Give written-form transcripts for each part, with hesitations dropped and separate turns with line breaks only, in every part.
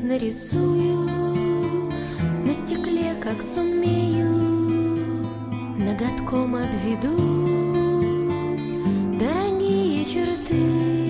нарисую на стекле, как сумею, ноготком обведу дорогие черты,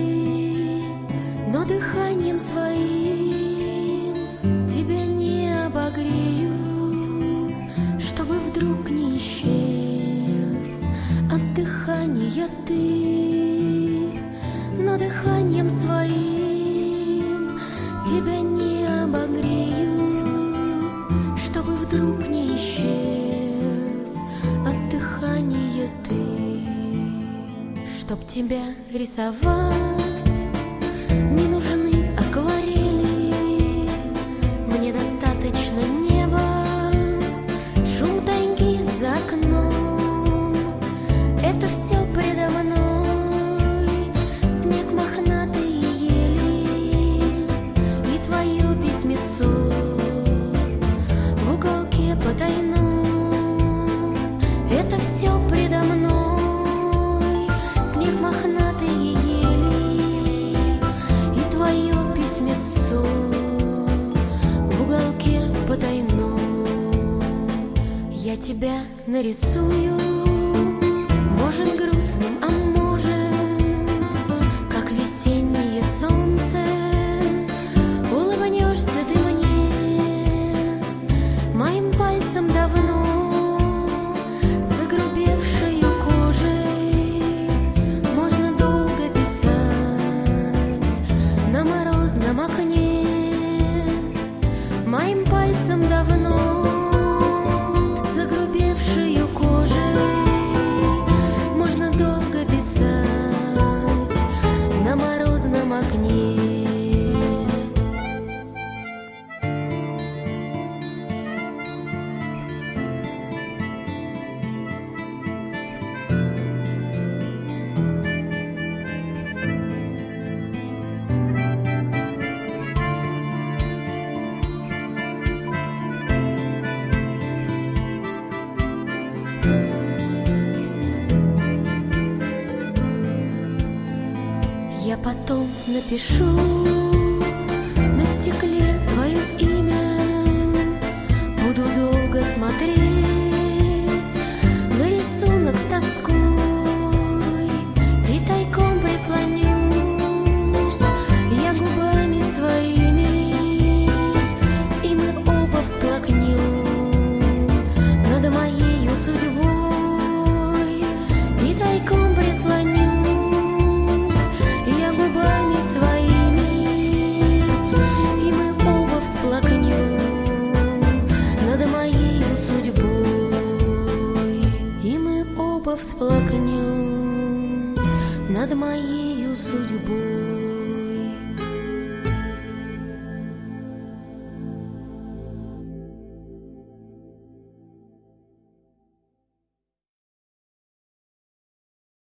но дыханием своим тебя не обогрею, чтобы вдруг не исчез от дыхания ты, но дыханием своим тебя не обогрею, чтобы вдруг не исчез от дыхания ты. Чтоб тебя рисовать, не нужны акварели, мне достаточно неба, шум тайги за окном, это все предо мной, снег мохнатые ели и твое письмецо в уголке потайном, это все предо мной, снег мохнатые ели и твое письмецо в уголке потайном. Я тебя нарисую, может грустным, а может как весеннее солнце, улыбнешься ты мне моим пальцем давно загрубевшей кожей, можно долго писать на морозном окне, моим пальцем давно загрубевшей кожей, можно долго писать на морозном окне. Я потом напишу на стекле твое имя, буду долго смотреть на рисунок с тоской и тайком прислонюсь я губами своими, и мы оба всплакнем над моею судьбой, и тайком прислонюсь губами своими, и мы оба всплакнем над моей судьбой, и мы оба всплакнем над моей судьбой.